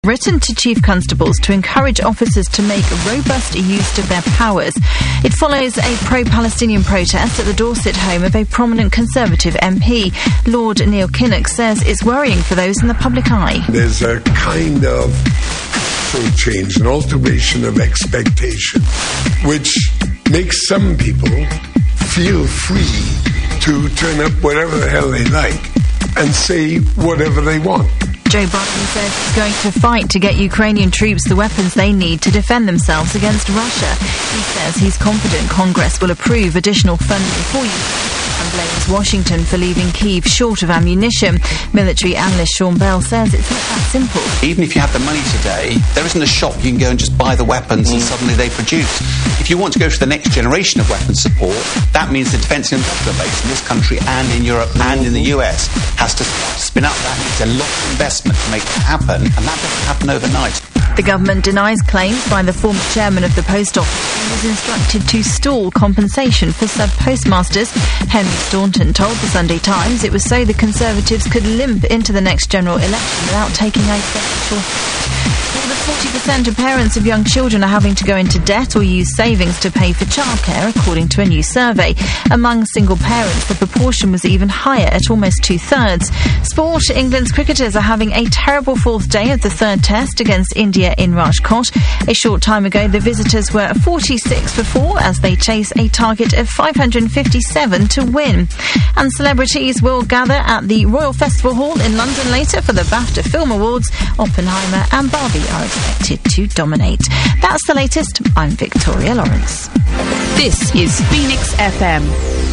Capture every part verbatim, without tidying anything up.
written to chief constables to encourage officers to make robust use of their powers. It follows a pro-Palestinian protest at the Dorset home of a prominent Conservative M P. Lord Neil Kinnock says it's worrying for those in the public eye. There's a kind of full change, an alteration of expectation, which makes some people feel free to turn up whatever the hell they like and say whatever they want. Joe Biden says he's going to fight to get Ukrainian troops the weapons they need to defend themselves against Russia. He says he's confident Congress will approve additional funding for Ukraine and blames Washington for leaving Kyiv short of ammunition. Military analyst Sean Bell says it's not that simple. Even if you have the money today, there isn't a shop you can go and just buy the weapons and suddenly they produce. If you want to go to the next generation of weapons support, that means the defence industrial base in this country and in Europe and in the U S has to spin up. That needs a lot of investment to make that happen, and that doesn't happen overnight. The government denies claims by the former chairman of the Post Office and was instructed to stall compensation for sub-postmasters. Henry Staunton told the Sunday Times it was so the Conservatives could limp into the next general election without taking a special. More than forty percent of parents of young children are having to go into debt or use savings to pay for childcare, according to a new survey. Among single parents, the proportion was even higher at almost two-thirds. Sport, England's cricketers are having a terrible fourth day of the third test against India in Rajkot. A short time ago, the visitors were forty-six for four as they chase a target of five hundred fifty-seven to win. And celebrities will gather at the Royal Festival Hall in London later for the BAFTA Film Awards. Oppenheimer and Barbie are expected to dominate. That's the latest. I'm Victoria Lawrence. This is Phoenix F M.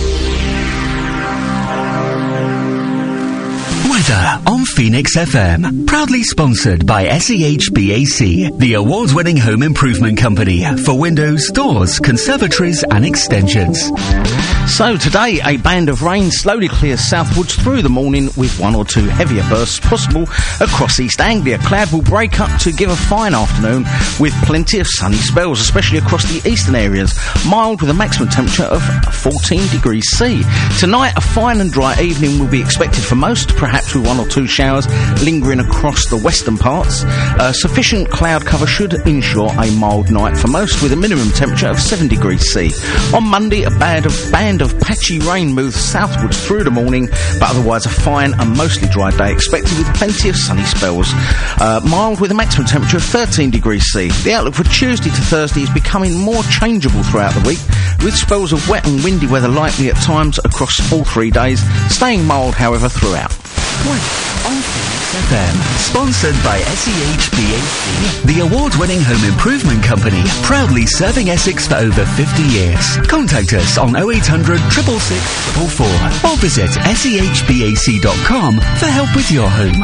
Weather on Phoenix F M. Proudly sponsored by S E H B A C, the award-winning home improvement company for windows, doors, conservatories and extensions. So today, a band of rain slowly clears southwards through the morning with one or two heavier bursts possible across East Anglia. Cloud will break up to give a fine afternoon with plenty of sunny spells, especially across the eastern areas. Mild with a maximum temperature of fourteen degrees C. Tonight, a fine and dry evening will be expected for most, perhaps with one or two showers lingering across the western parts. Uh, sufficient cloud cover should ensure a mild night for most, with a minimum temperature of seven degrees C. On Monday, a band of, band of patchy rain moves southwards through the morning, but otherwise a fine and mostly dry day expected with plenty of sunny spells. Uh, mild with a maximum temperature of thirteen degrees C. The outlook for Tuesday to Thursday is becoming more changeable throughout the week, with spells of wet and windy weather likely at times across all three days, staying mild, however, throughout. On Phoenix F M, sponsored by S E H B A C, the award-winning home improvement company, proudly serving Essex for over fifty years. Contact us on oh eight hundred, six six six, four four four or visit S E H B A C dot com for help with your home.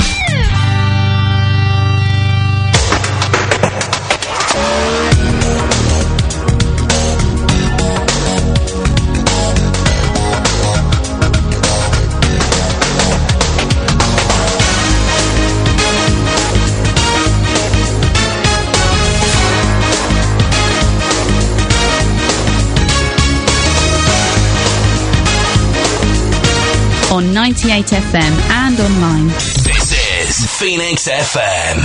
On ninety-eight F M and online. This is Phoenix F M.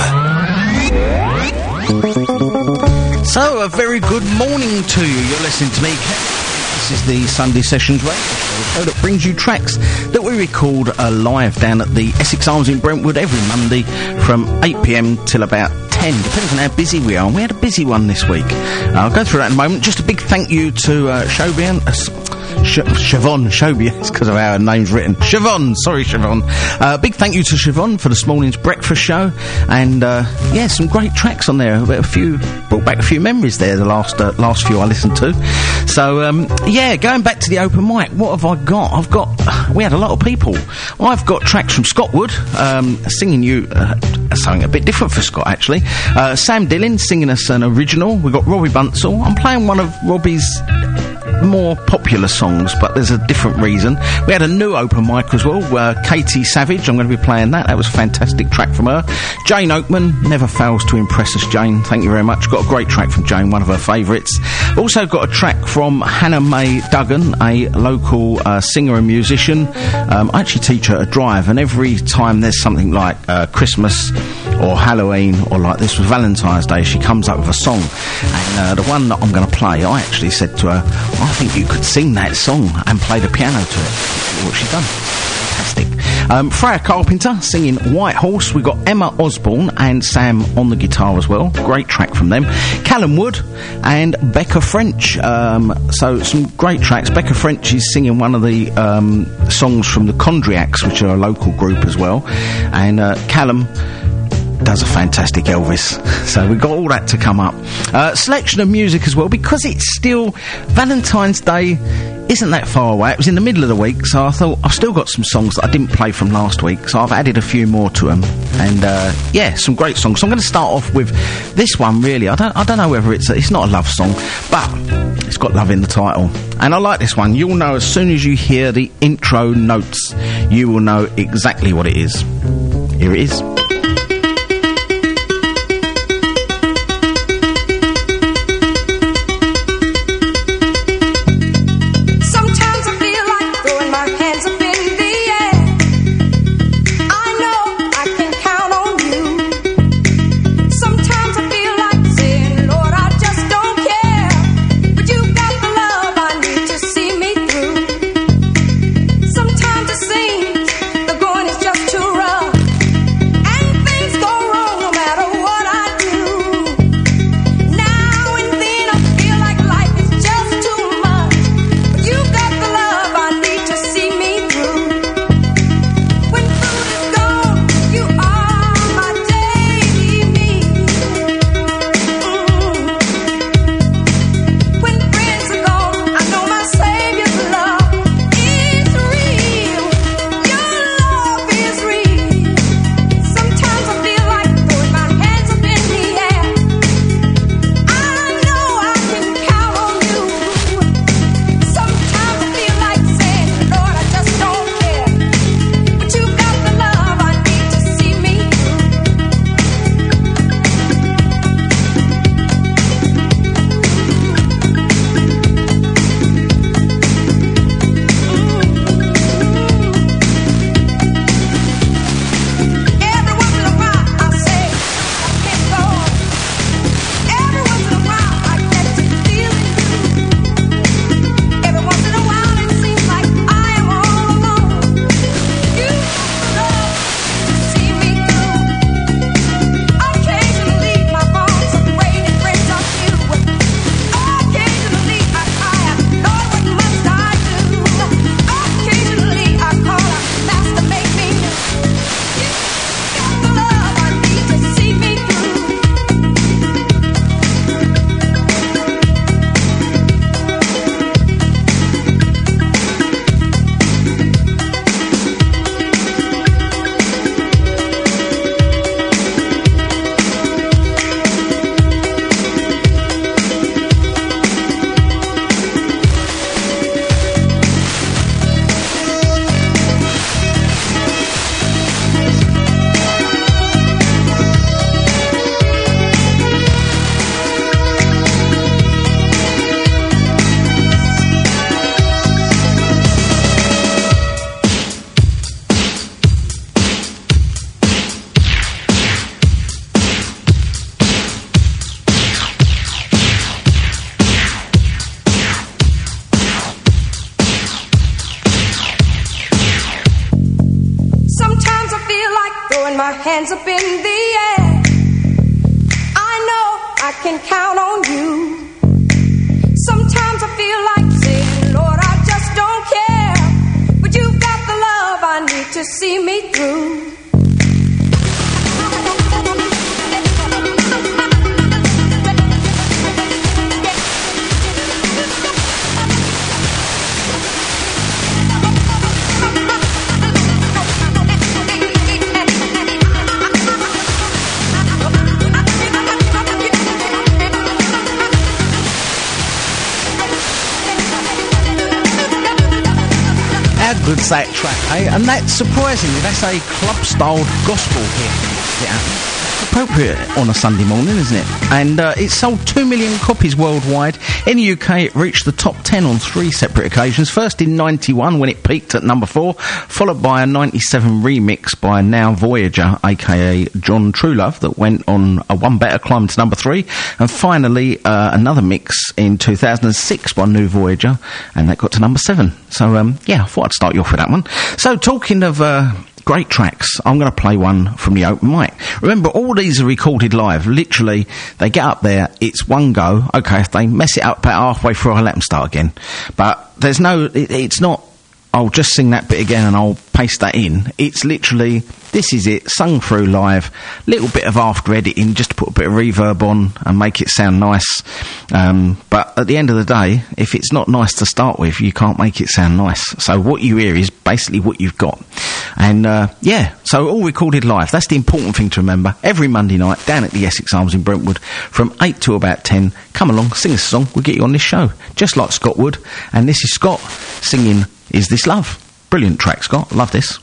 So, a very good morning to you. You're listening to me. This is the Sunday Sessions radio show that brings you tracks that we record uh, live down at the Essex Arms in Brentwood every Monday from eight p m till about ten, depends on how busy we are. And we had a busy one this week. Uh, I'll go through that in a moment. Just a big thank you to uh, Shobian. Uh, Sh- Siobhan, Shobia, it's because of how her name's written. Siobhan, sorry Siobhan. Uh, big thank you to Siobhan for this morning's breakfast show, and uh, yeah, some great tracks on there. A few brought back a few memories there. The last uh, last few I listened to. So um, yeah, going back to the open mic, what have I got? I've got. We had a lot of people. I've got tracks from Scott Wood um, singing you uh, something a bit different for Scott actually. Uh, Sam Dillon singing us an original. We've got Robbie Bunsell. I'm playing one of Robbie's more popular songs, but there's a different reason. We had a new open mic as well, uh, Katie Savage. I'm going to be playing that. That was a fantastic track from her. Jane Oakman never fails to impress us, Jane. Thank you very much. Got a great track from Jane, one of her favourites. Also got a track from Hannah Mae Duggan, a local uh, singer and musician. Um, I actually teach her to drive, and every time there's something like uh, Christmas or Halloween, or like this was Valentine's Day, she comes up with a song. And uh, the one that I'm going to play, I actually said to her, I think you could sing that song and play the piano to it. What she done. Fantastic. Um, Freya Carpenter singing White Horse. We've got Emma Osborne and Sam on the guitar as well. Great track from them. Callum Wood and Becca French. Um, so some great tracks. Becca French is singing one of the um, songs from the Condriacs, which are a local group as well. And uh, Callum does a fantastic Elvis. So we've got all that to come up. Uh, selection of music as well, because it's still Valentine's Day isn't that far away. It was in the middle of the week, so I thought I've still got some songs that I didn't play from last week, so I've added a few more to them. And uh, yeah, some great songs. So I'm going to start off with this one. Really, I don't, I don't know whether it's a, it's not a love song, but it's got love in the title, and I like this one. You'll know as soon as you hear the intro notes, you will know exactly what it is. Here it is. Hands up in the air. I know I can count on you. Sometimes I feel like saying, Lord, I just don't care. But you've got the love I need to see me through. Good's that track, eh? And that's surprisingly, that's a club-styled gospel hit. Yeah. appropriate on a Sunday morning, isn't it? And uh, it sold two million copies worldwide. In the U K, it reached the top ten on three separate occasions. First in ninety-one, when it peaked at number four, followed by a ninety-seven remix by Now Voyager, aka John Truelove, that went on a one better climb to number three. And finally, uh, another mix in two thousand six by New Voyager, and that got to number seven. So, um, yeah, I thought I'd start you off with that one. So, talking of... Uh, great tracks, I'm going to play one from the open mic. Remember, all these are recorded live. Literally, they get up there, it's one go. Okay, if they mess it up about halfway through, I'll let them start again. But there's no... It, it's not, I'll just sing that bit again and I'll paste that in. It's literally, this is it, sung through live, little bit of after editing just to put a bit of reverb on and make it sound nice. Um, but at the end of the day, if it's not nice to start with, you can't make it sound nice. So what you hear is basically what you've got. And, uh, yeah, so all recorded live. That's the important thing to remember. Every Monday night, down at the Essex Arms in Brentwood, from eight to about ten. Come along, sing us a song, we'll get you on this show. Just like Scott would. And this is Scott singing Is This Love? Brilliant track, Scott. Love this.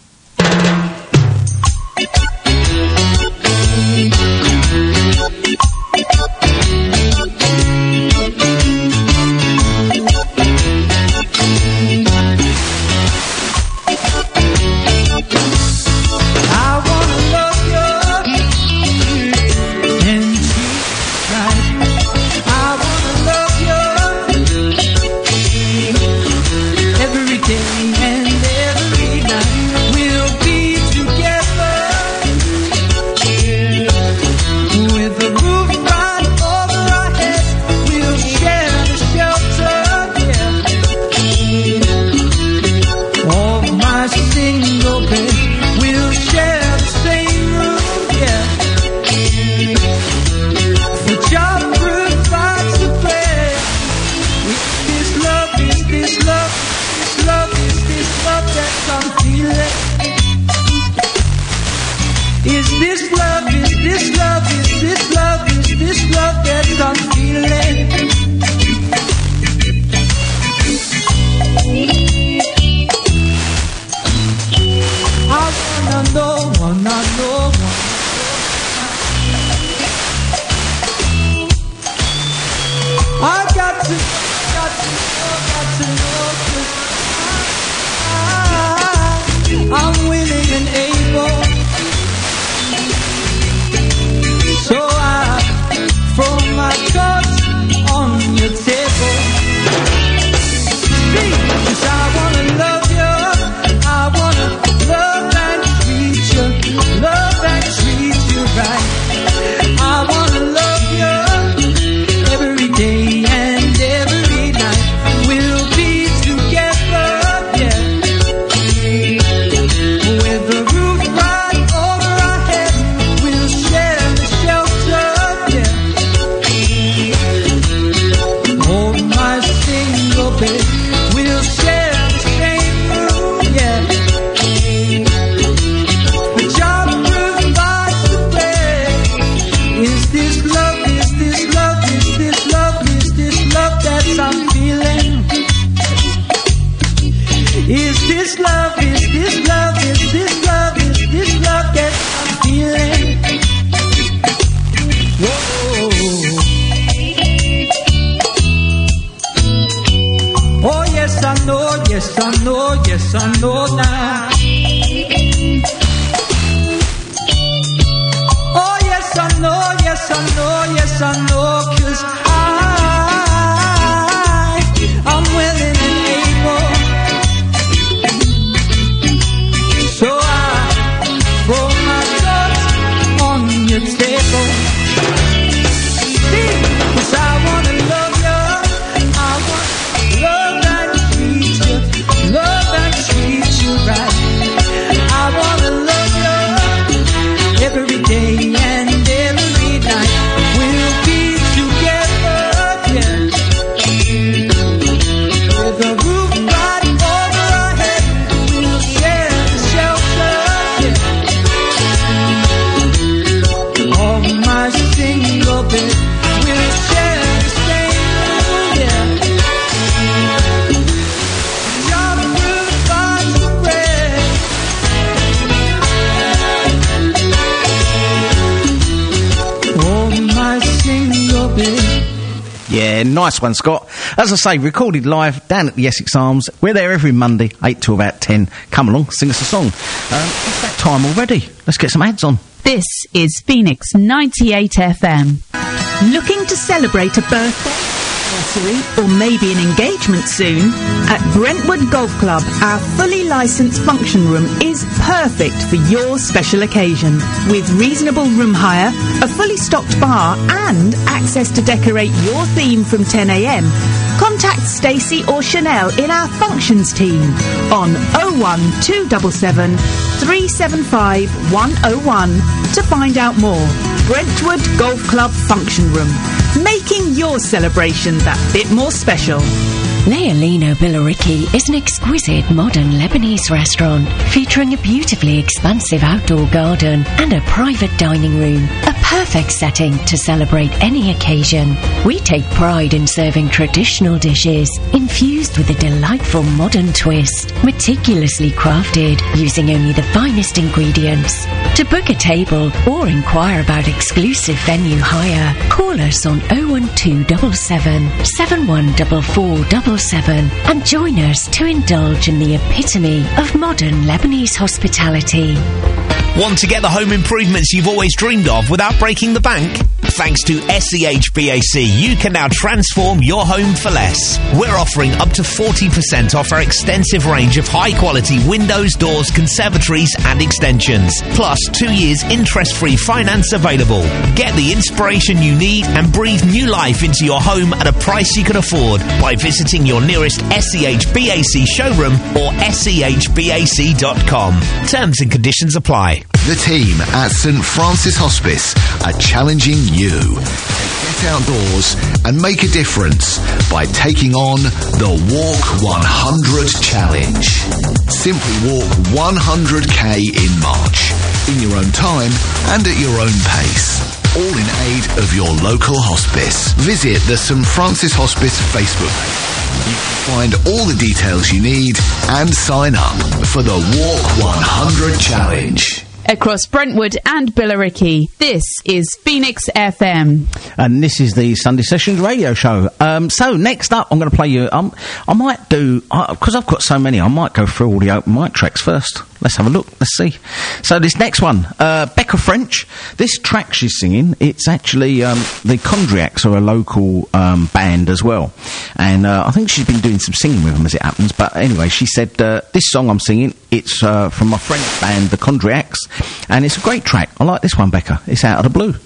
Yeah, nice one, Scott. As I say, recorded live down at the Essex Arms. We're there every Monday, eight to about ten. Come along, sing us a song. Um, it's that time already. Let's get some ads on. This is Phoenix ninety-eight F M. Looking to celebrate a birthday, anniversary, or maybe an engagement soon? At Brentwood Golf Club, our fully licensed function room is perfect for your special occasion. With reasonable room hire, a fully stocked bar, and access to decorate your theme from ten a m, contact Stacey or Chanel in our functions team on oh one two seven seven, three seven five, one oh one to find out more. Brentwood Golf Club Function Room, making your celebration that bit more special. Leolino Billericay is an exquisite modern Lebanese restaurant featuring a beautifully expansive outdoor garden and a private dining room. A perfect setting to celebrate any occasion. We take pride in serving traditional dishes infused with a delightful modern twist, meticulously crafted using only the finest ingredients. To book a table or inquire about exclusive venue hire, call us on oh one two seven seven, seven one four four seven seven and join us to indulge in the epitome of modern Lebanese hospitality. Want to get the home improvements you've always dreamed of without breaking the bank? Thanks to S E H B A C, you can now transform your home for less. We're offering up to forty percent off our extensive range of high-quality windows, doors, conservatories and extensions. Plus, two years interest-free finance available. Get the inspiration you need and breathe new life into your home at a price you can afford by visiting your nearest S E H B A C showroom or S E H B A C dot com. Terms and conditions apply. The team at St Francis Hospice are challenging you to get outdoors and make a difference by taking on the Walk one hundred Challenge. Simply walk one hundred k in March, in your own time and at your own pace. All in aid of your local hospice. Visit the St Francis Hospice Facebook page. You can find all the details you need and sign up for the Walk one hundred Challenge. Across Brentwood and Billericay, this is Phoenix F M. And this is the Sunday Sessions radio show. Um, so, next up, I'm going to play you... Um, I might do... Because uh, I've got so many, I might go through all the open mic tracks first. Let's have a look. Let's see. So, this next one, uh, Becca French. This track she's singing, it's actually... Um, the Condriacs are a local um, band as well. And uh, I think she's been doing some singing with them as it happens. But anyway, she said, uh, this song I'm singing, it's uh, from my French band, the Condriacs. And it's a great track. I like this one, Becca. It's Out of the Blue.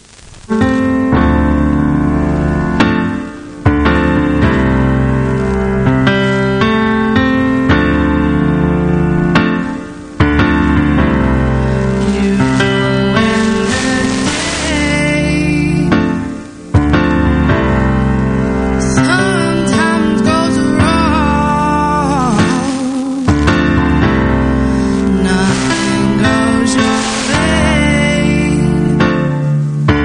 Nothing goes your way.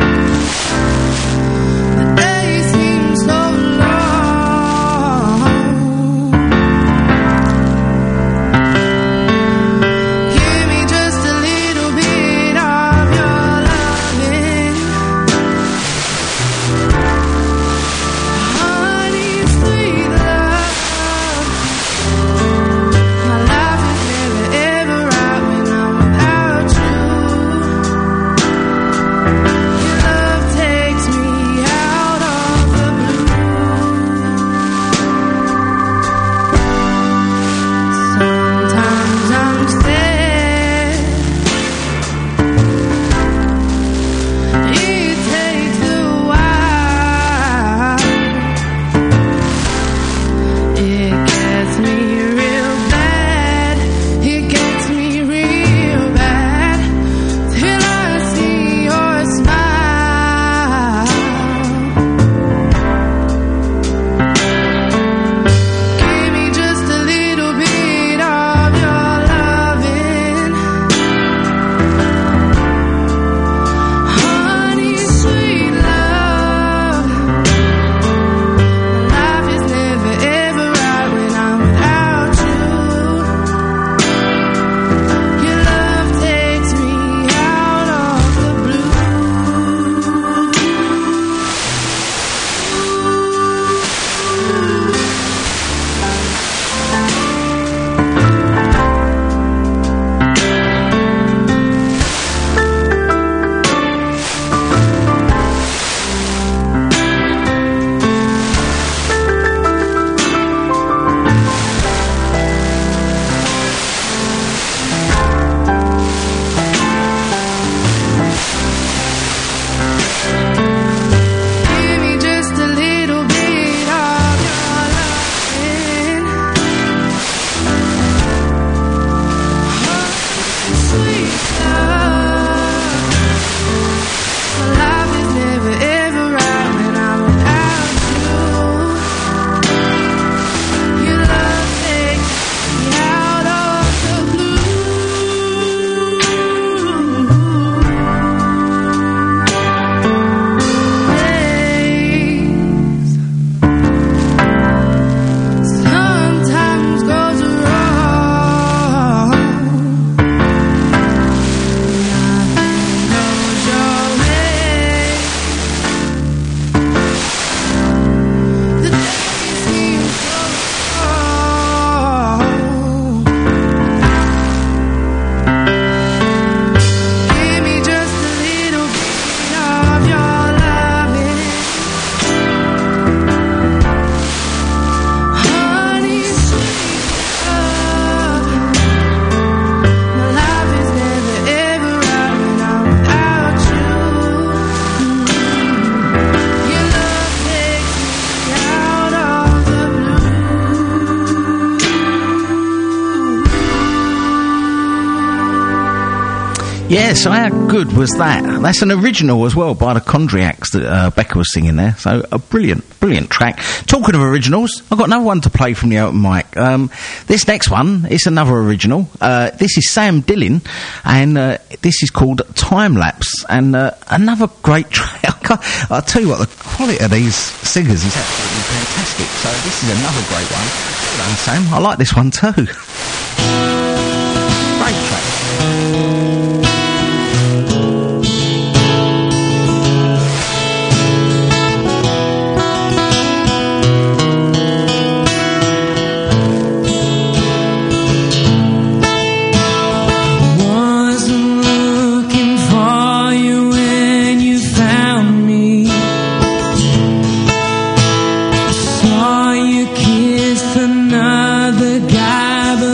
Yeah, so how good was that? That's an original as well by the Condriacs that uh, Becca was singing there. So a brilliant, brilliant track. Talking of originals, I've got another one to play from the open mic. Um, this next one is another original. Uh, this is Sam Dillon, and uh, this is called Time Lapse, and uh, another great track. I'll tell you what, the quality of these singers is absolutely fantastic. So this is another great one. Well done, Sam. I like this one too. Great track. Saw you kiss another guy.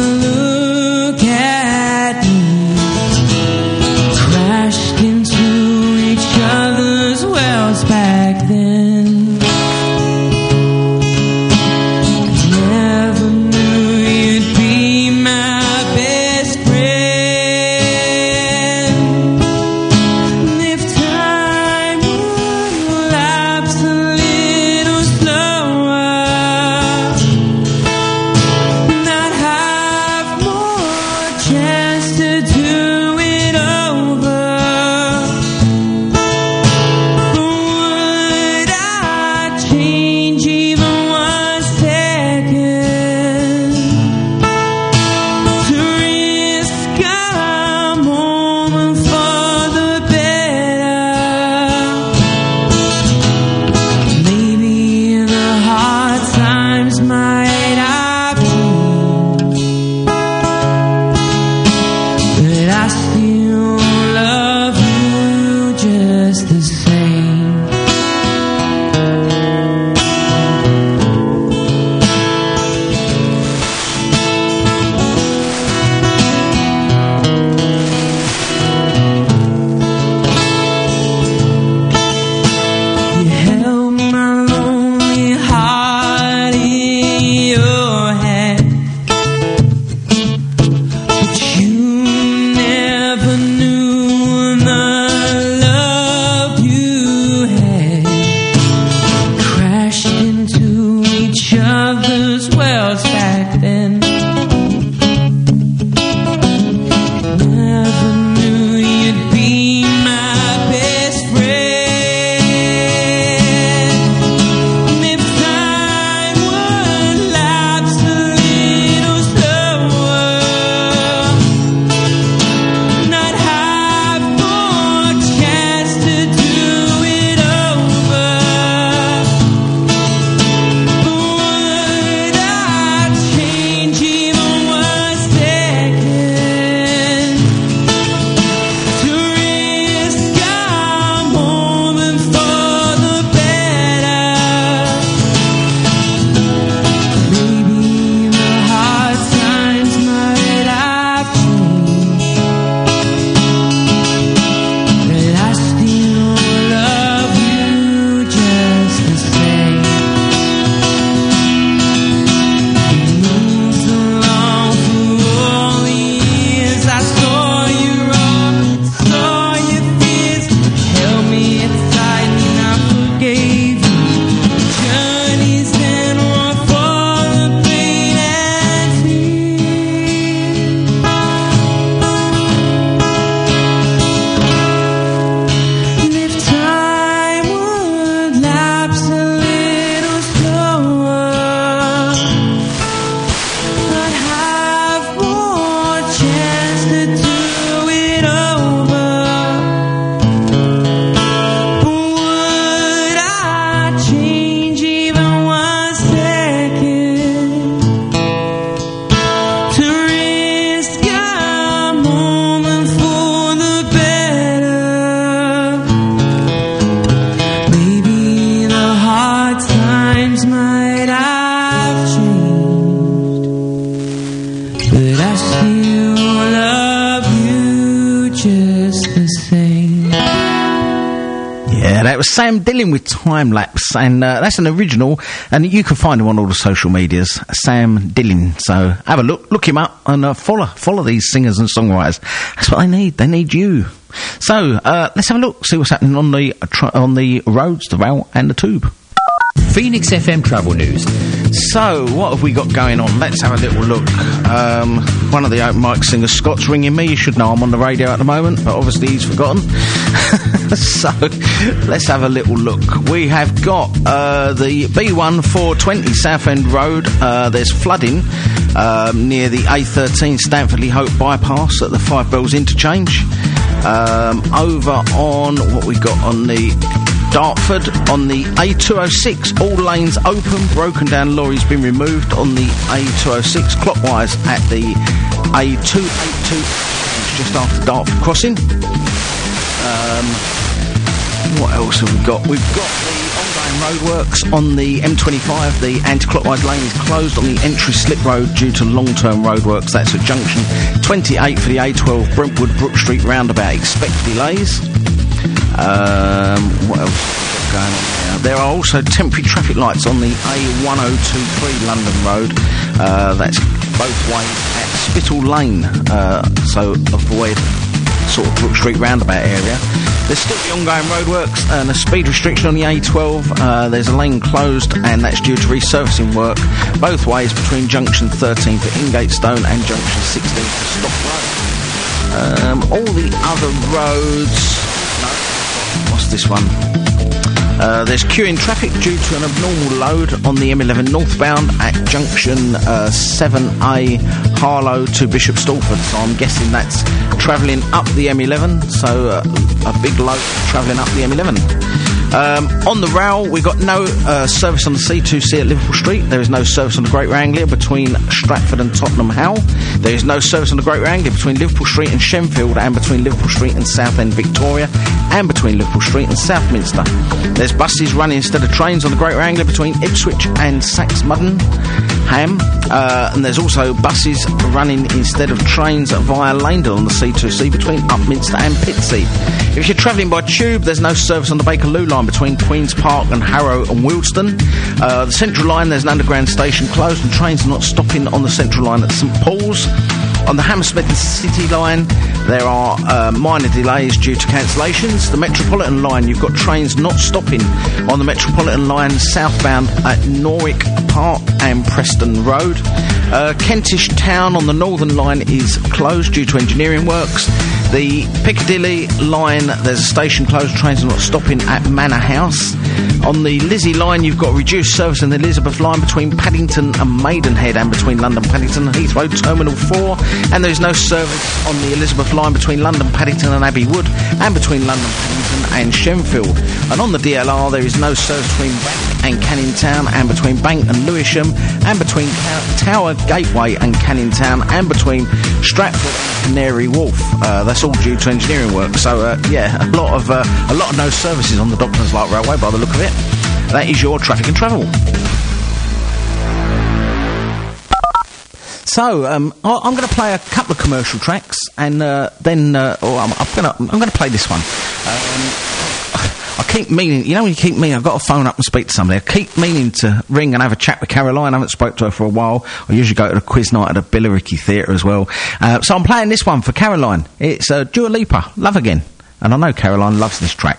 Sam Dillon with Time Lapse, and uh, that's an original, and you can find him on all the social medias, Sam Dillon. So have a look, look him up, and uh, follow follow these singers and songwriters. That's what they need. They need you. So uh, let's have a look, see what's happening on the uh, tr- on the roads, the rail, and the tube. Phoenix F M travel news. So, what have we got going on? Let's have a little look. Um, one of the open mic singers, Scott's ringing me. You should know I'm on the radio at the moment, but obviously he's forgotten. So, let's have a little look. We have got uh, the B one four twenty Southend Road. Uh, there's flooding um, near the A thirteen Stanford-Lee Hope bypass at the Five Bells interchange. Um, over on what we got on the Dartford, on the A two oh six, all lanes open, broken down lorries been removed on the A two oh six, clockwise at the A two eighty-two, just after Dartford crossing. Um, what else have we got? We've got the ongoing roadworks on the M twenty-five. The anti-clockwise lane is closed on the entry slip road due to long-term roadworks. That's at junction twenty-eight for the A twelve, Brentwood Brook Street roundabout. Expect delays. Um, what else have we got going on now? There are also temporary traffic lights on the A one oh two three London Road. Uh, that's both ways at Spittal Lane, uh, so avoid sort of Brook Street roundabout area. There's still the ongoing roadworks and a speed restriction on the A twelve. Uh, there's a lane closed, and that's due to resurfacing work both ways between junction thirteen for Ingatestone and junction sixteen for Stock Road. Um, all the other roads... What's this one? Uh, there's queuing traffic due to an abnormal load on the M eleven northbound at junction uh, seven A Harlow to Bishop Stortford. So I'm guessing that's travelling up the M eleven. So uh, a big load travelling up the M eleven. Um, on the rail, we've got no uh, service on the C two C at Liverpool Street. There is no service on the Great Wrangler between Stratford and Tottenham Howell. There is no service on the Great Wrangler between Liverpool Street and Shenfield, and between Liverpool Street and Southend Victoria, and between Liverpool Street and Southminster. There's buses running instead of trains on the Great Wrangler between Ipswich and Saxmundham. Ham, uh, and there's also buses running instead of trains via Langdon on the C two C between Upminster and Pitsea. If you're travelling by tube, there's no service on the Bakerloo line between Queen's Park and Harrow and Wealdstone. Uh, the Central line, there's an underground station closed, and trains are not stopping on the Central line at St Paul's. On the Hammersmith and City line, there are uh, minor delays due to cancellations. The Metropolitan line, you've got trains not stopping on the Metropolitan line southbound at Norwich Park and Preston Road. Uh, Kentish Town on the Northern line is closed due to engineering works. The Piccadilly line, there's a station closed, trains are not stopping at Manor House. On the Lizzie line, you've got reduced service in the Elizabeth line between Paddington and Maidenhead, and between London Paddington and Heathrow Terminal four. And there is no service on the Elizabeth line between London Paddington and Abbey Wood, and between London Paddington and Shenfield. And on the D L R, there is no service between Bank and Canning Town, and between Bank and Lewisham, and between Tower Gateway and Canning Town, and between Stratford and Canary Wharf. Uh, that's all due to engineering work. So uh, yeah, a lot of uh, a lot of no services on the Docklands Light Railway by the look of it. That is your traffic and travel. So um, I- I'm going to play a couple of commercial tracks, and uh, then uh, oh, I'm, I'm going to I'm going to play this one. Um, I keep meaning, you know, when you keep meaning, I've got to phone up and speak to somebody. I keep meaning to ring and have a chat with Caroline. I haven't spoke to her for a while. I usually go to the quiz night at the Billericay Theatre as well. Uh, so I'm playing this one for Caroline. It's uh, Dua Lipa, Love Again. And I know Caroline loves this track.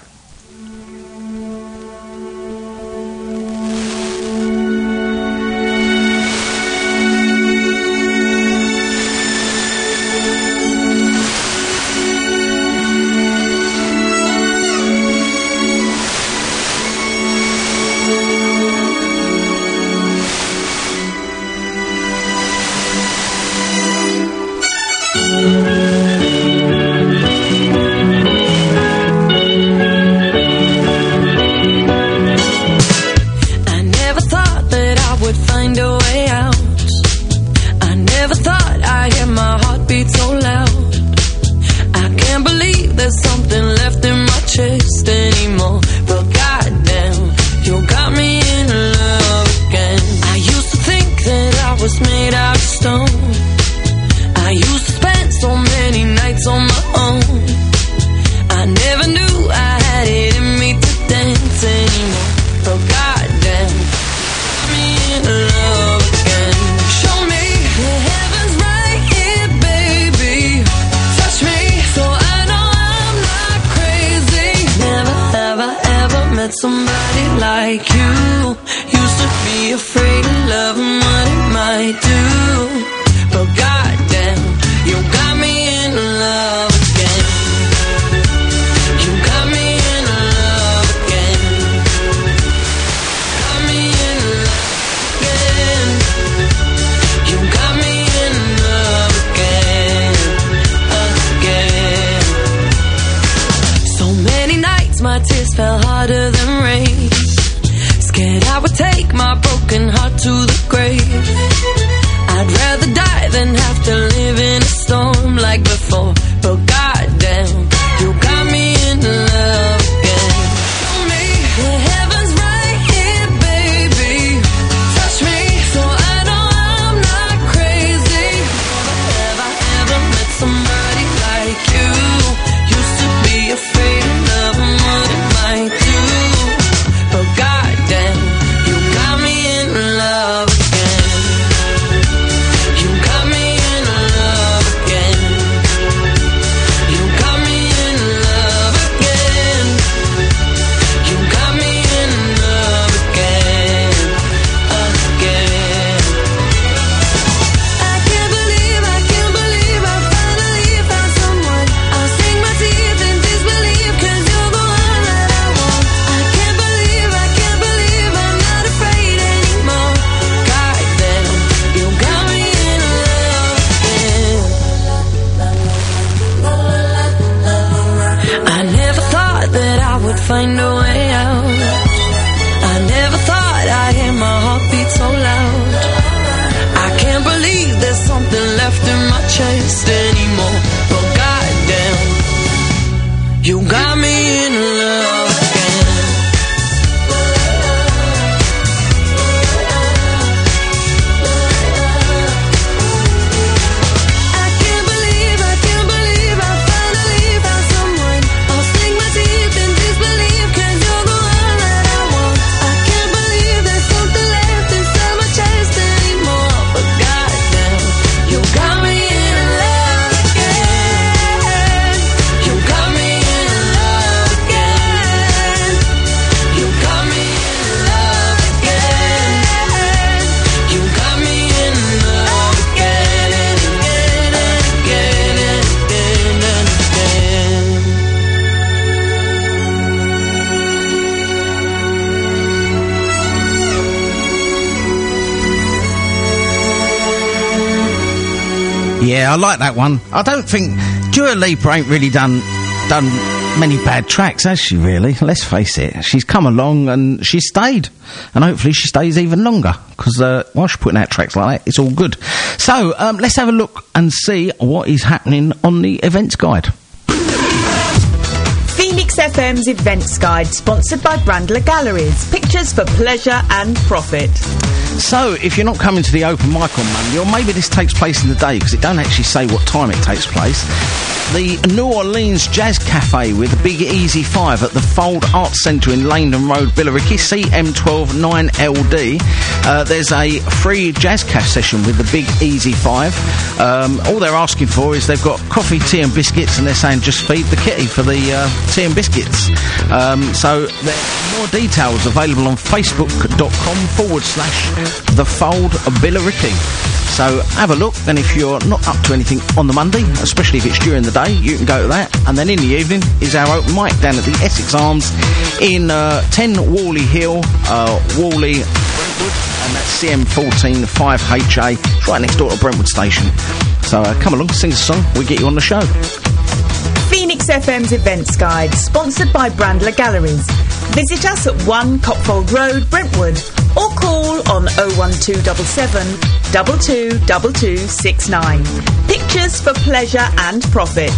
somebody like you. Used to be afraid of love and what it might do. But goddamn, you got me in love again. You got me in love again. Got me in love again. You got me in love again, again. So many nights my tears fell harder than rain. Scared I would take my broken heart to the grave. I'd rather die than have to live in a storm like before. But goddamn, you got me in love again. Show me the heavens right here, baby. Touch me so I know I'm not crazy. Have I ever met somebody like you? Used to be afraid of love and what it might do. But goddamn, you got me in love again. You got me in love again. You got me in love again. You got me in love again, again. I can't believe, I can't believe I finally found someone. I'll sink my teeth in disbelief 'cause you're the one that I want. I can't believe, I can't believe I'm not afraid anymore. Goddamn, you got me in love again. I never thought that I would find a way out. I never thought I'd hear my heartbeat so loud. I can't believe there's something left in my chest anymore. But goddamn, you got me in love again. I can't believe, I can't believe I finally found someone. I'll sink my teeth in disbelief 'cause you're the one that I want. I can't believe there's something left inside my chest anymore. But goddamn, you got me in love again. You got me in love again. You got me in love again. You got me in love again and again and again and again and again. Yeah, I like that one. I don't think Dua Lipa ain't really done done many bad tracks, has she, really? Let's face it. She's come along and she stayed. And hopefully she stays even longer. Because uh, while she's putting out tracks like that, it's all good. So, um, let's have a look and see what is happening on the events guide. Phoenix F M's Events Guide, sponsored by Brandler Galleries. Pictures for pleasure and profit. So, if you're not coming to the open mic on Monday, or maybe this takes place in the day, because it don't actually say what time it takes place, the New Orleans Jazz Cafe with the Big Easy five at the Fold Arts Centre in Langdon Road, Billericay, C M twelve nine L D. Uh, there's a free jazz cafe session with the Big Easy five. Um, all they're asking for is they've got coffee, tea and biscuits, and they're saying just feed the kitty for the uh, tea and biscuits. Um, so there's more details available on facebook.com forward slash the Fold Billericay. So have a look, and if you're not up to anything on the Monday, especially if it's during the day, you can go to that. And then in the evening is our open mic down at the Essex Arms in uh, ten Whalley Hill, uh, Whalley, Brentwood, and that's C M fourteen five H A. It's right next door to Brentwood Station. So uh, come along, sing a song, we'll get you on the show. Phoenix F M's Events Guide, sponsored by Brandler Galleries. Visit us at one Copfold Road, Brentwood, or call on oh one two seven seven, two two two two six nine. Pictures for pleasure and profit.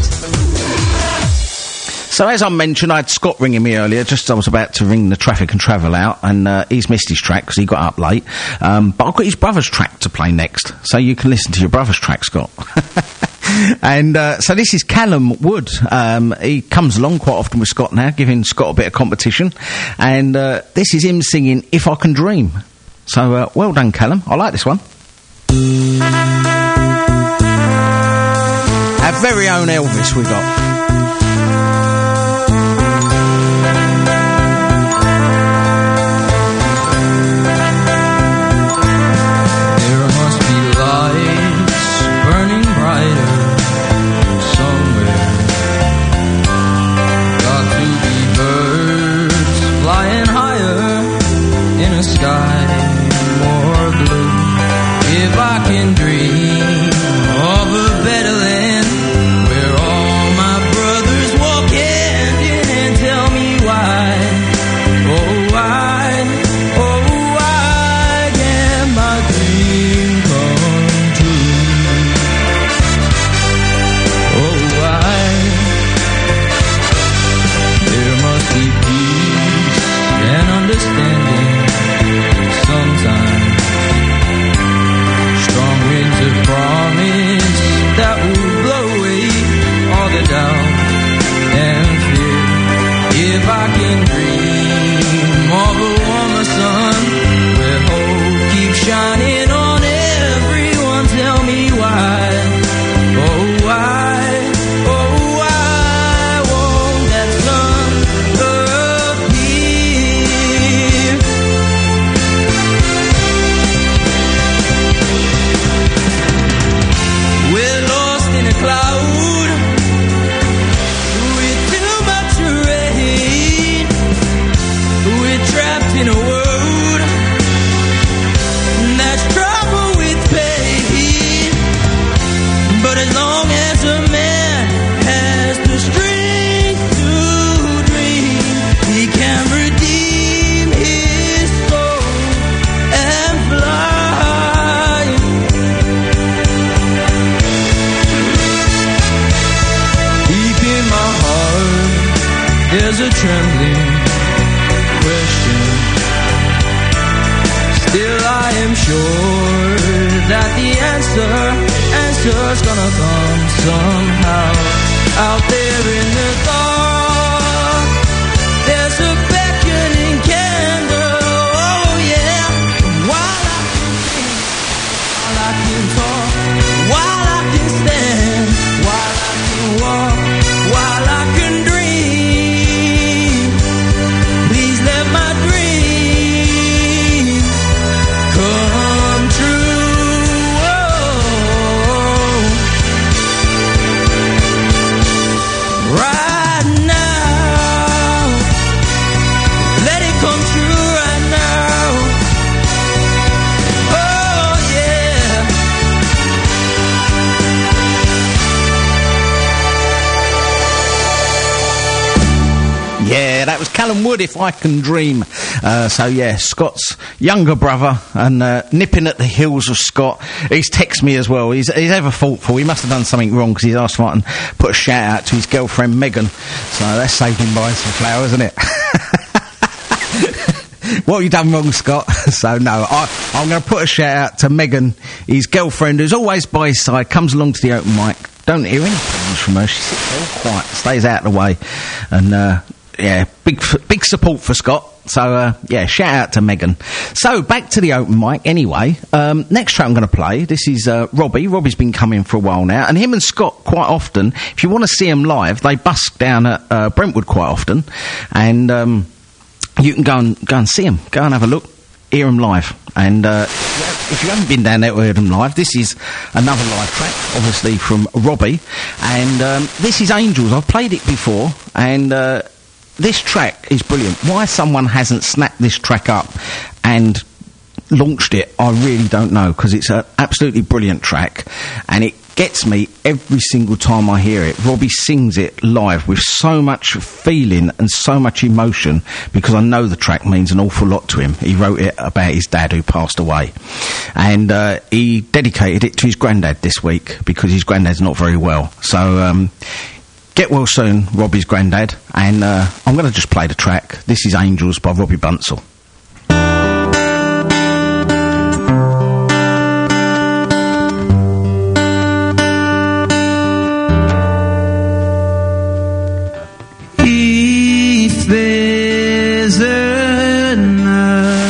So as I mentioned, I had Scott ringing me earlier, just as I was about to ring the traffic and travel out, and uh, he's missed his track because he got up late. Um, but I've got his brother's track to play next, so you can listen to your brother's track, Scott. And uh, so this is Callum Wood. Um, he comes along quite often with Scott now, giving Scott a bit of competition. And uh, this is him singing If I Can Dream. So uh, well done, Callum. I like this one. Our very own Elvis we got. understanding. Sometimes strong winds of promise that will blow away all the doubt and fear. If I can dream of a warmer sun where hope keeps shining on everyone, tell me why, oh why, oh why won't that sun appear? We're lost in a cloud with too much rain. We're trapped in a world that's troubled with pain. But as long as a man has the strength to dream, he can redeem his soul and fly. Deep in my heart, there's a trembling question. Still I am sure that the answer, answer's gonna come somehow. Out there in the dark, there's a beckoning candle, oh yeah. While I can think, while I can talk, while I can stand, while I can walk, while I can dream, please let my dream come true. Oh, right now, let it come true right now. Oh yeah. Yeah, that was Callum Wood, If I Can Dream. Uh, so, yeah, Scott's younger brother, and uh, nipping at the heels of Scott. He's texted me as well. He's, he's ever thoughtful. He must have done something wrong because he's asked for it and put a shout out to his girlfriend Megan. So that's saved him buying some flowers, isn't it? What have you done wrong, Scott? So, no, I, I'm going to put a shout out to Megan, his girlfriend, who's always by his side, comes along to the open mic. Don't hear any problems from her. She sits there all quiet, stays out of the way. And, uh, yeah, big big support for Scott. So, uh, yeah, shout out to Megan. So, back to the open mic anyway. Um, next track I'm going to play, this is uh, Robbie. Robbie's been coming for a while now. And him and Scott, quite often, if you want to see them live, they busk down at uh, Brentwood quite often. And um, you can go and go and see them. Go and have a look. Hear them live. And uh, if you haven't been down there to hear them live, this is another live track, obviously, from Robbie. And um, this is Angels. I've played it before. And... Uh, this track is brilliant. Why someone hasn't snapped this track up and launched it, I really don't know, because it's an absolutely brilliant track, and it gets me every single time I hear it. Robbie sings it live with so much feeling and so much emotion, because I know the track means an awful lot to him. He wrote it about his dad who passed away, and uh, he dedicated it to his granddad this week, because his granddad's not very well. So, um... get well soon, Robbie's granddad, and uh, I'm going to just play the track. This is Angels by Robbie Bunsell. If there's another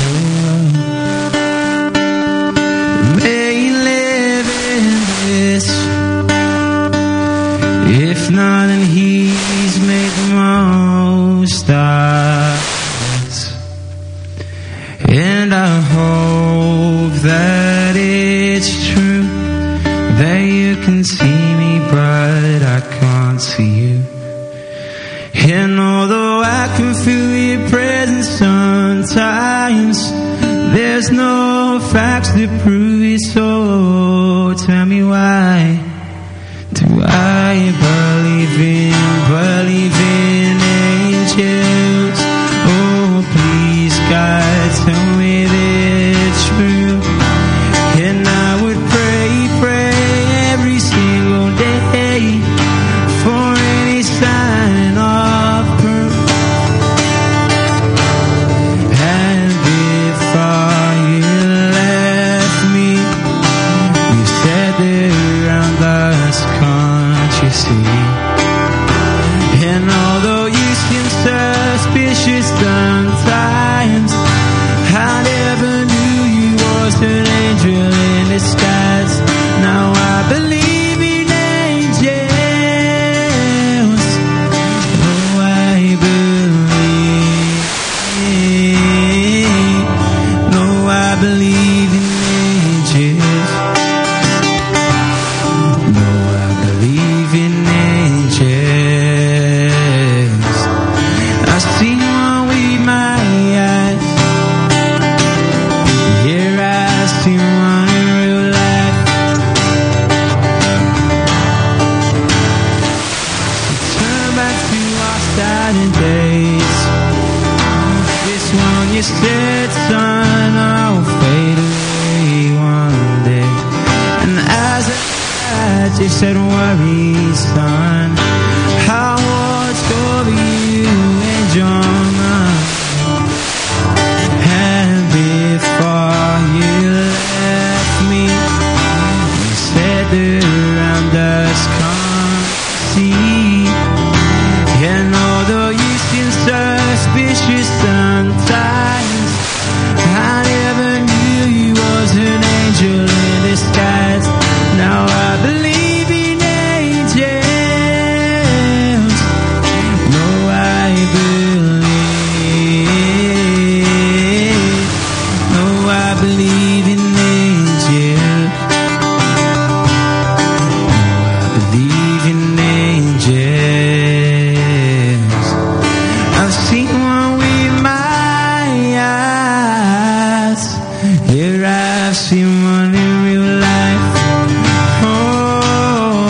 way living this, if not, then he's made the most of us. And I hope that it's true, that you can see me, but I can't see you. And although I can feel your presence sometimes, there's no facts that prove it, so tell me why do I believe in, believe in angels? Oh, please, God, tell me they're true. And I would pray, pray every single day for any sign of proof. one you said, son, I'll fade away one day. And as I died, you said, don't worry, son, I watched over you and your mom. And before you left me, you said that around us can't see. And although you seem suspicious sometimes, I never knew you was an angel in disguise. Now I believe in angels. No, I believe. No, I believe in angels. No, I believe in angels. I've seen one with my eyes. Here I've seen one in real life. Oh,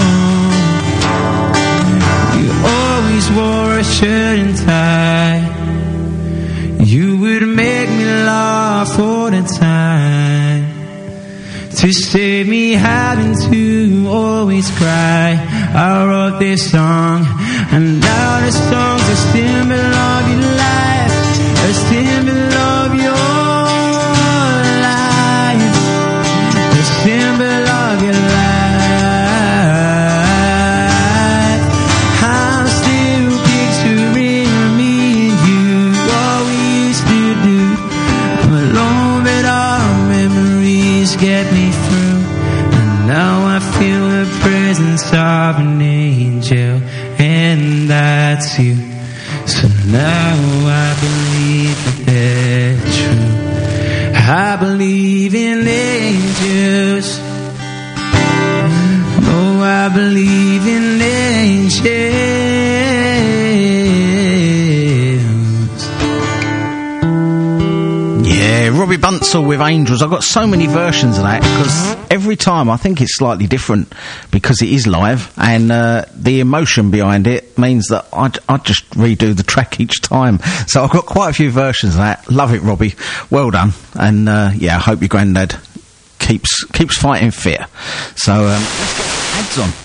you always wore a shirt and tie. You would make me laugh all the time, to save me having to always cry. I wrote this song, and now the song's a symbol of your life, a symbol of your life, a symbol of your life. I'm still picturing me and you, what we used to do. I'm alone, but our memories get me through. And now I feel the presence of an angel, and that's you. So now I believe that they're true. I believe in angels. Oh, I believe in angels. Yeah, Robbie Bunzel with Angels. I've got so many versions of that because every time I think it's slightly different because it is live, and uh, the emotion behind it means that I I just redo the track each time. So I've got quite a few versions of that. Love it, Robbie. Well done. And uh, yeah, I hope your granddad keeps keeps fighting fit. So um, let's get ads on.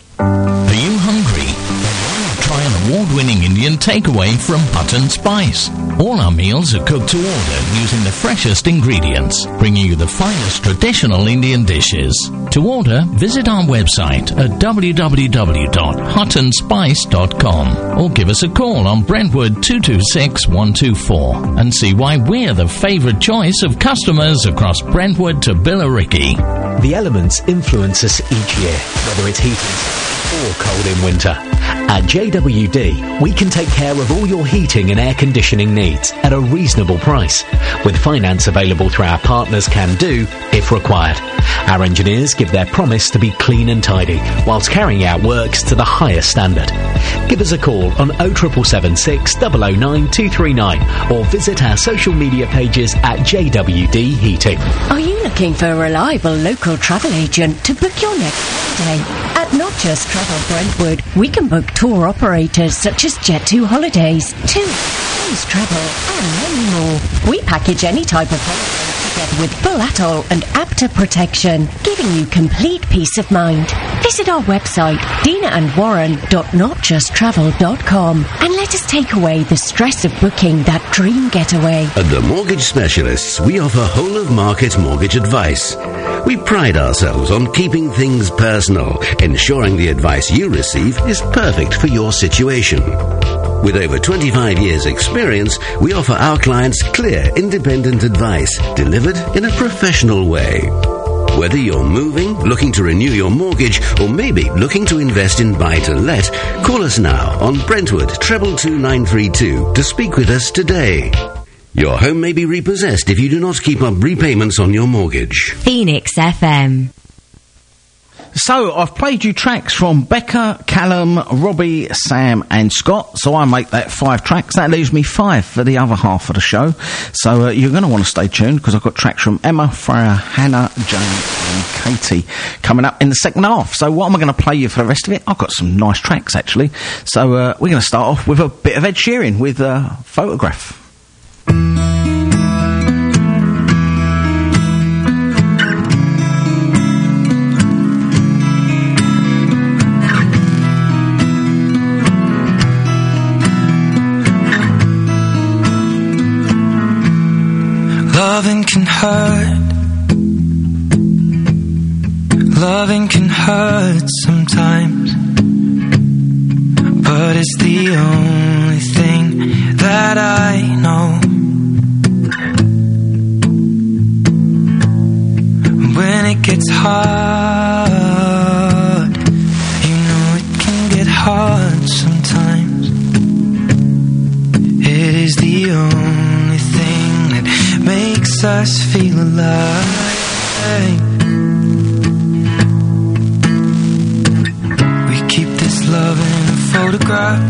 Are you hungry? Then why not try an award-winning Indian takeaway from Hutton Spice? All our meals are cooked to order using the freshest ingredients, bringing you the finest traditional Indian dishes. To order, visit our website at w w w dot hutton spice dot com or give us a call on Brentwood two two six one two four and see why we're the favourite choice of customers across Brentwood to Billericay. The elements influence us each year, whether it's heating or cold in winter. At J W D, we can take care of all your heating and air conditioning needs at a reasonable price, with finance available through our partners Can Do if required. Our engineers give their promise to be clean and tidy, whilst carrying out works to the highest standard. Give us a call on oh seven seven six, double oh nine, two three nine or visit our social media pages at J W D Heating. Are you looking for a reliable local travel agent to book your next holiday? At Not Just Travel Brentwood, we can book tour operators such as Jet two Holidays, Tour, Cruise Travel, and many more. We package any type of holiday together with full atoll and APTA protection, giving you complete peace of mind. Visit our website, dina and warren dot not just travel dot com, and let us take away the stress of booking that dream getaway. At the Mortgage Specialists, we offer whole-of-market mortgage advice. We pride ourselves on keeping things personal, ensuring the advice you receive is perfect for your situation. With over twenty-five years' experience, we offer our clients clear, independent advice delivered in a professional way. Whether you're moving, looking to renew your mortgage, or maybe looking to invest in buy-to-let, call us now on Brentwood treble two nine three two to speak with us today. Your home may be repossessed if you do not keep up repayments on your mortgage. Phoenix F M. So, I've played you tracks from Becca, Callum, Robbie, Sam and Scott, so I make that five tracks. That leaves me five for the other half of the show. So, uh, you're going to want to stay tuned, because I've got tracks from Emma, Freya, Hannah, Jane and Katie coming up in the second half. So, what am I going to play you for the rest of it? I've got some nice tracks, actually. So, uh, we're going to start off with a bit of Ed Sheeran with uh, Photograph. Loving can hurt. Loving can hurt sometimes, but it's the only thing that I know. When it gets hard, you know it can get hard sometimes. It is the only thing that makes us feel alive. We keep this love in a photograph.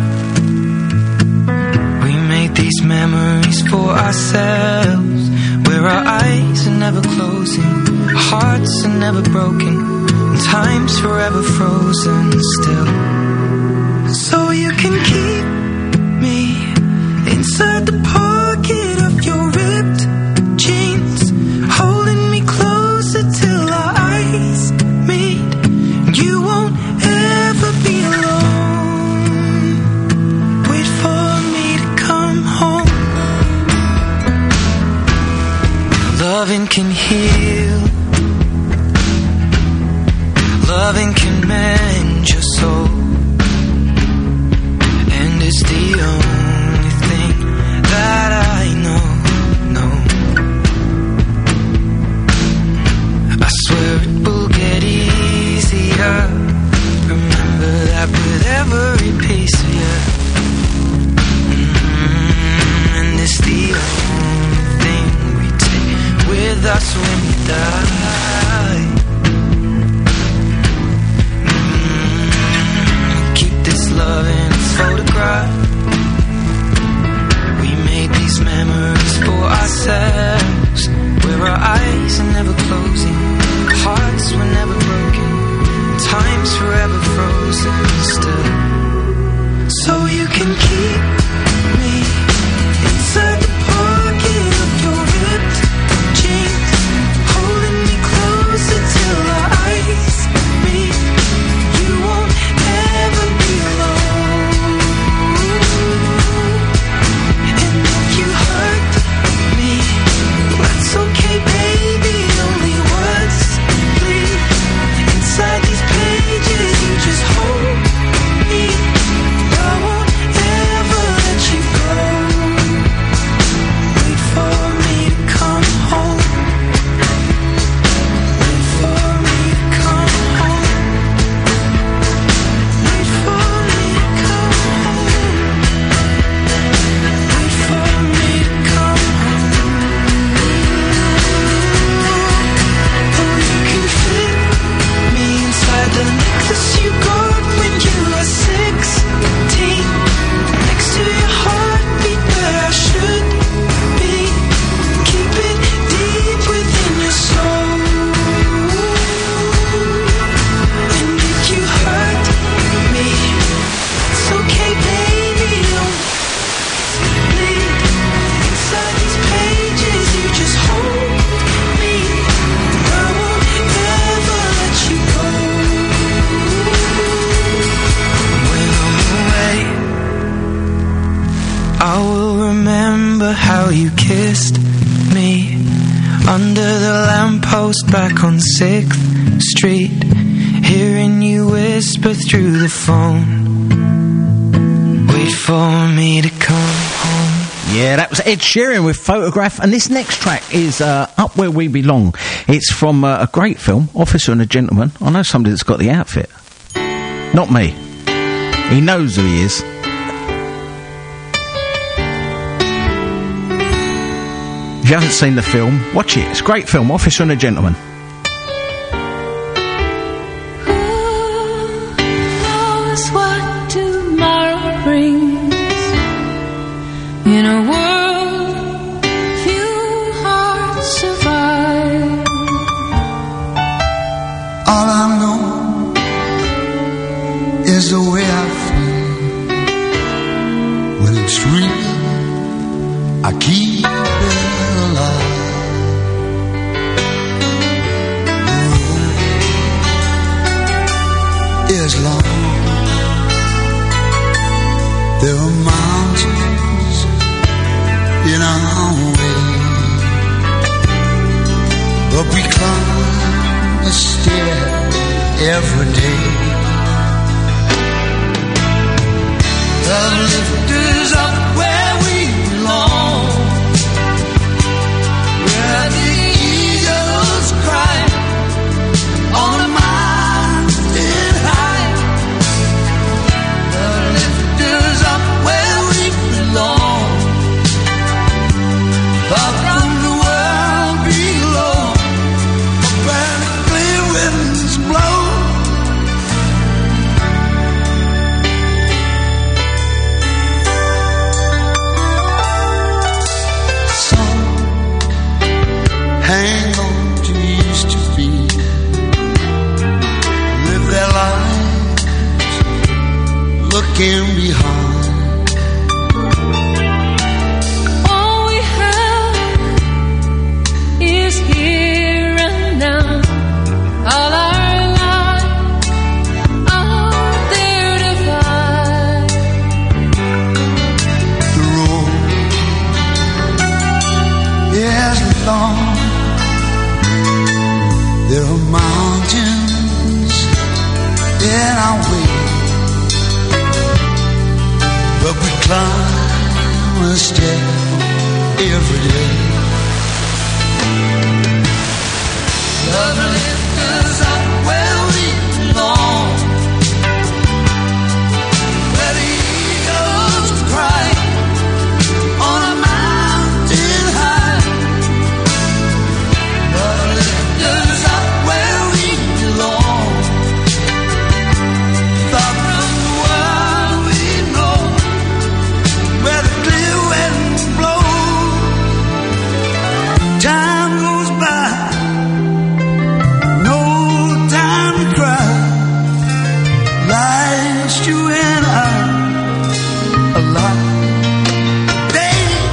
We made these memories for ourselves, where our eyes are never closing, our hearts are never broken, and time's forever frozen still. So you can keep me inside the pocket of your ripped jeans, holding me closer till our eyes meet. You won't ever be alone. Wait for me to come home. Loving can heal. Loving can mend your soul. And it's the only thing that I know, know. I swear it will get easier. Remember that with every piece of you. Mm-hmm. And it's the only thing we take with us when we die. Mm-hmm. Keep this love in its photograph. We made these memories for ourselves, where our eyes are never closing, our hearts were never broken, time's forever frozen still. So you can keep me inside the pocket of your ripped jeans, holding me closer till our eyes meet. You won't ever be alone. And if you hurt me, that's okay, baby. Only once, please. Inside these pages, you just hold me. I won't ever let you go. Wait for me to come home. Wait for me to come home. Wait for me to come home. Wait for me to come home. Oh, you can fit me inside the necklace you got when you were sixteen, next to your heartbeat where I should be. Keep it deep within your soul. And if you hurt me, it's okay, baby. Don't bleed. Inside these pages, you just hold me. I won't ever let you go. When I'm away, I will remember how you kissed me under the lamppost back on sixth Street, hearing you whisper through the phone. Wait for me to come home. Yeah, that was Ed Sheeran with Photograph, and this next track is uh, Up Where We Belong. It's from uh, a great film, Officer and a Gentleman. I know somebody that's got the outfit. Not me. He knows who he is. If you haven't seen the film, watch it. It's a great film, Officer and a Gentleman. knows what tomorrow brings. In a world, few hearts survive. All I know is the way I feel. When it's real, I keep but we climb a stair every day. The lift is up where we belong, where the eagles cry on a mountain high. The lift is up where we belong, far from the world below, where the clear winds blow. Hang on to used to be, live their lives looking behind. All we have is here and now. All our lives are there to find. The road is long. There are mountains in our way, but we climb a step every day. The lift is up where we belong, where the eagles cry on a mountain high. The lift is up where we belong, far from the world we know, where the clear winds blow. Time goes by, no time to cry. Life's you and I alive. Baby,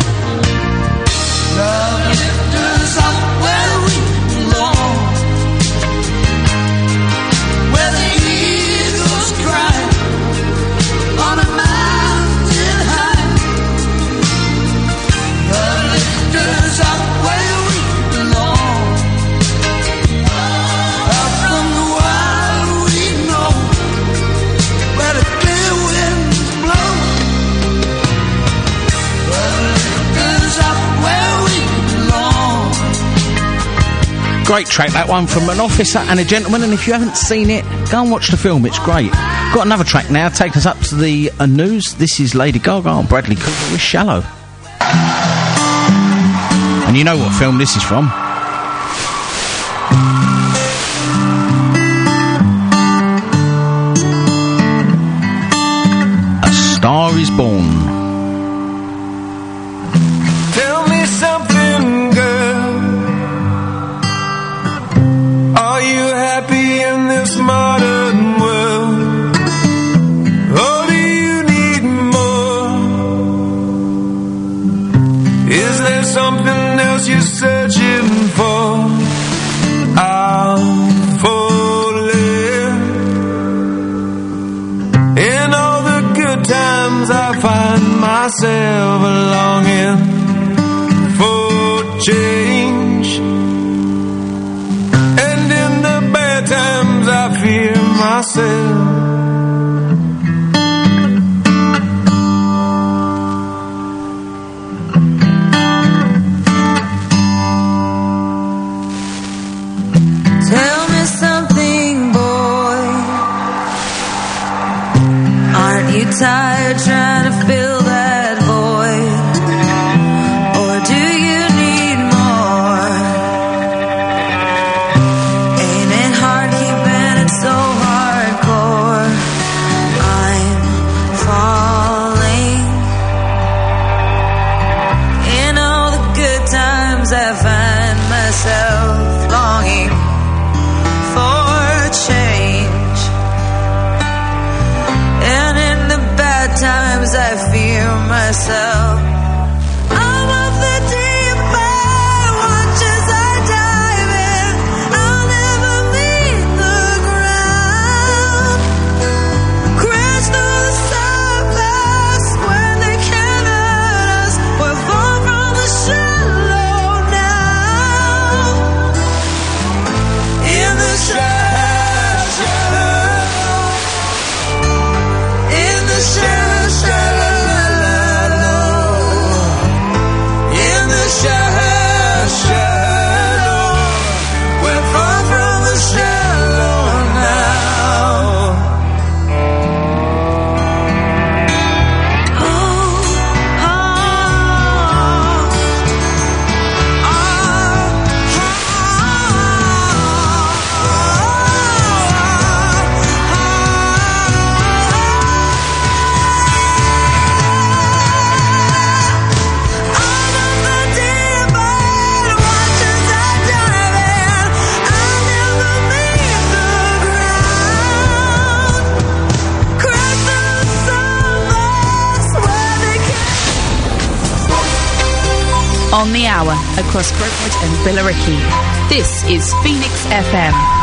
love lift us up where we belong, where the eagles cry on a mountain high. Love lift us up where we belong, out from the wild we know, where the clear winds blow. Love lift us up where we belong. Great track, that one, from An Officer and a Gentleman, and if you haven't seen it, go and watch the film, it's great. Got another track now, take us up to the uh, news. This is Lady Gaga and Bradley Cooper with Shallow. And you know what film this is from? A Star is Born. Tell me something, girl. Are you happy in this modern world? Or do you need more? Is there something else you're searching for? I'm falling. In all the good times I find myself longing for change, and in the bad times I fear myself. Tell me something, boy. Aren't you tired trying to fill that void? Or do you need more? Ain't it hard keeping it so hardcore? I'm falling. In all the good times I find myself longing for change, and in the bad times I fear myself. I'm of the deep end, watch as I dive in. I'll never meet the ground. Crash through the surface when they can't hurt us. We're far from the shallow now. on the hour across Brentwood and Billericay. This is Phoenix F M.